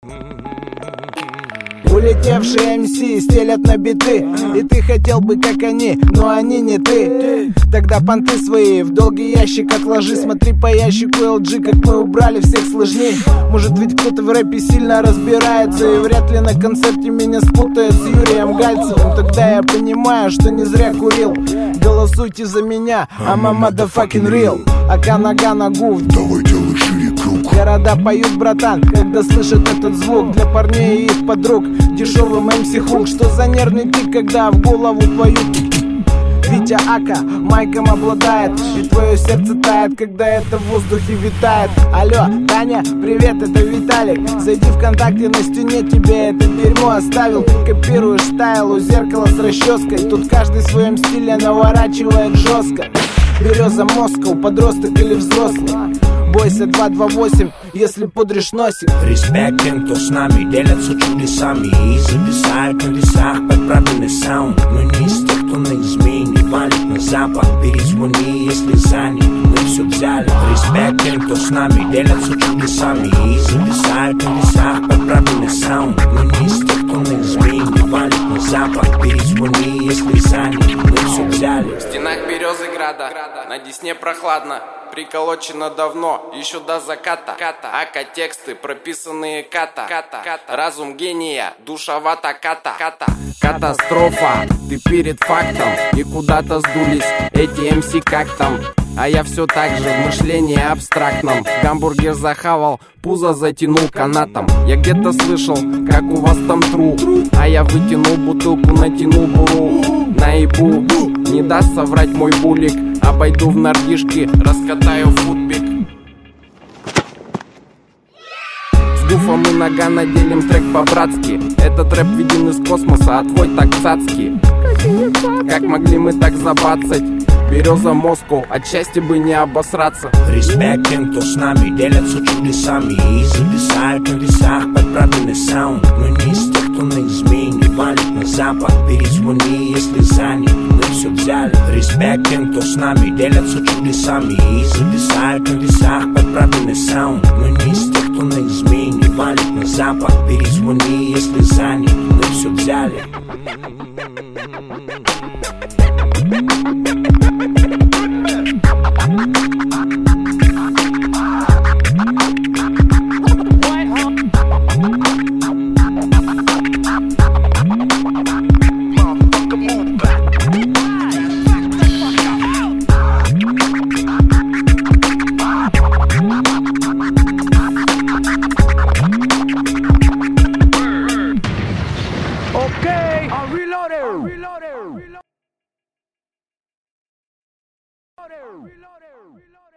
Улетевшие МС стелят на биты, и ты хотел бы как они, но они не ты. Тогда понты свои в долгий ящик отложи. Смотри по ящику LG, как мы убрали всех сложней. Может ведь кто-то в рэпе сильно разбирается, и вряд ли на концерте меня спутает с Юрием Гальцевым. Тогда я понимаю, что не зря курил. Голосуйте за меня, I'm a motherfucking real. Ака нога ногу, давай делай шире круг. Города поют, братан, когда слышат этот звук. Для парней и их подруг дешевым МС Хук. Что за нервный тик, когда в голову твою Витя Ака майком обладает, и твое сердце тает, когда это в воздухе витает. Алло, Таня, привет, это Виталик. Зайди ВКонтакте, на стене тебе это дерьмо оставил. Ты копируешь стайл у зеркала с расческой. Тут каждый в своем стиле наворачивает жестко. Береза Москва, подросток или взрослый. Бойся 228, если пудришь носик. Респект тем, кто с нами делятся чудесами и зависают на весах под правильный саунд. Мы не из тех, кто на измене валит на запад. Перезвони, если занят, мы все взяли. Респект тем, кто с нами делятся чудесами и зависают на весах под правильный саунд. Мы не из тех, кто на измене валит на запад. Перезвони, если занят, мы все взяли. В стенах Березыграда на Десне прохладно. Приколочено давно, еще до заката. Ака тексты, прописанные ката. Разум гения, душевата ката. Катастрофа, ты перед фактом. И куда-то сдулись эти МС как там. А я все так же в мышлении абстрактном. Гамбургер захавал, пузо затянул канатом. Я где-то слышал, как у вас там тру. А я вытянул бутылку, натянул буру. Наебу, не даст соврать мой булик. Обойду в нордишки, раскатаю футбик. С гуфом и Нагано делим трек по-братски. Этот рэп виден из космоса, а твой так цацкий. Как могли мы так забацать? Береза Москва, от счастья бы не обосраться. Респект тем, кто с нами делятся чудесами и зависают на весах под правильный саунд. Мы не из тех, кто на измене валит на запад. Перезвони, если занят, мы все взяли. Респект тем, кто с нами делятся чудесами и зависают на весах под правильный саунд. Мы не из тех, кто на измене валит на запад. Перезвони, если занят, мы все взяли. Okay, I'm reloaded. Reloaded.